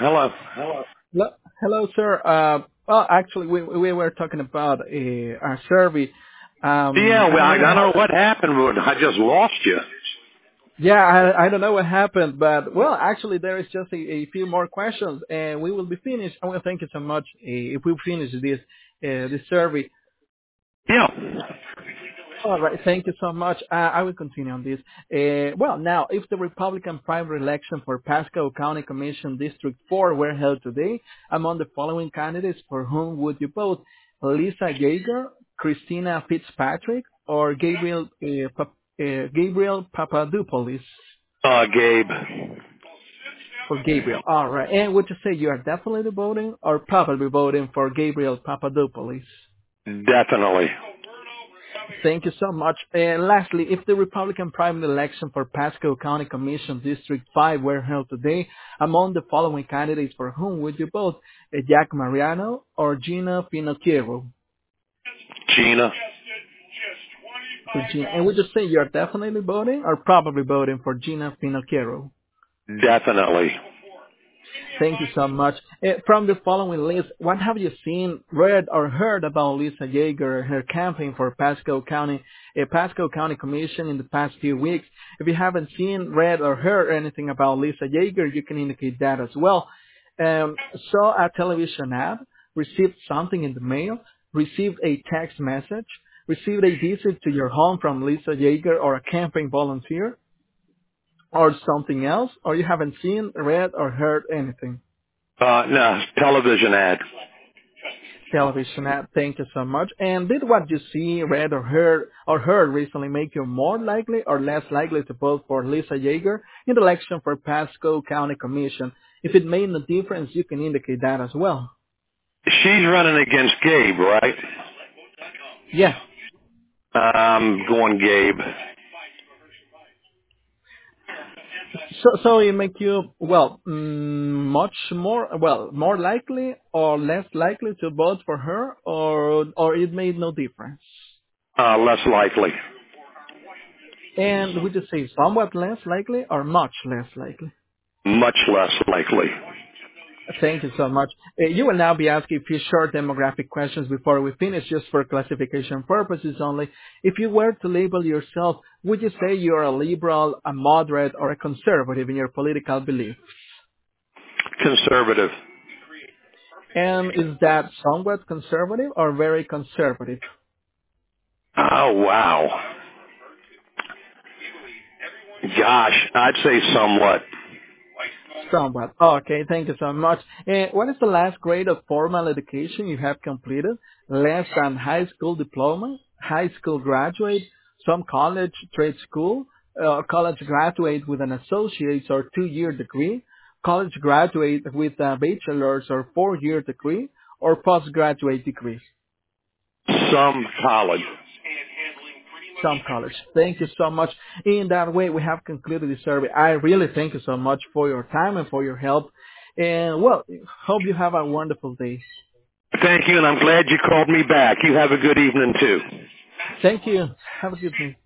Hello. Hello, hello, sir. Well, actually, we were talking about our survey. Yeah, I well, don't I know what don't know happened. what happened, but I just lost you. Yeah, I don't know what happened, but well, actually, there is just a few more questions, and we will be finished. I want to thank you so much. If we finish this survey. Yeah. All right, thank you so much. I will continue on this. Well, now, if the Republican primary election for Pasco County Commission District 4 were held today, among the following candidates, for whom would you vote? Lisa Yeager, Christina Fitzpatrick, or Gabriel Papadopoulos? Gabe. For Gabriel. All right. And would you say you are definitely voting or probably voting for Gabriel Papadopoulos? Definitely. Thank you so much. And lastly, if the Republican primary election for Pasco County Commission District 5 were held today, among the following candidates, for whom would you vote? Jack Mariano or Gina Pinocchio? Gina. For Gina. And would you say you're definitely voting or probably voting for Gina Pinocchio? Definitely. Thank you so much. From the following list, what have you seen, read, or heard about Lisa Yeager and her campaign for Pasco County Commission in the past few weeks? If you haven't seen, read, or heard anything about Lisa Yeager, you can indicate that as well. Saw a television ad, received something in the mail, received a text message, received a visit to your home from Lisa Yeager or a campaign volunteer, or something else, or you haven't seen, read, or heard anything. No, television ad. Television ad. Thank you so much. And did what you see, read, or heard recently make you more likely or less likely to vote for Lisa Yeager in the election for Pasco County Commission? If it made no difference, you can indicate that as well. She's running against Gabe, right? Yeah. I'm going Gabe. So it make you much more likely or less likely to vote for her, or it made no difference. Less likely. And would you say somewhat less likely or much less likely? Much less likely. Thank you so much. You will now be asked a few short demographic questions before we finish, just for classification purposes only. If you were to label yourself, would you say you're a liberal, a moderate, or a conservative in your political belief? Conservative. And is that somewhat conservative or very conservative? Oh, wow. Gosh, I'd say somewhat. Somewhat. Okay, thank you so much. What is the last grade of formal education you have completed? Less than high school diploma, high school graduate, some college, trade school, college graduate with an associate's or 2-year degree, college graduate with a bachelor's or 4-year degree, or postgraduate degree? Some college. Some college. Thank you so much. In that way, we have concluded the survey. I really thank you so much for your time and for your help. And well, hope you have a wonderful day. Thank you, and I'm glad you called me back. You have a good evening, too. Thank you. Have a good day.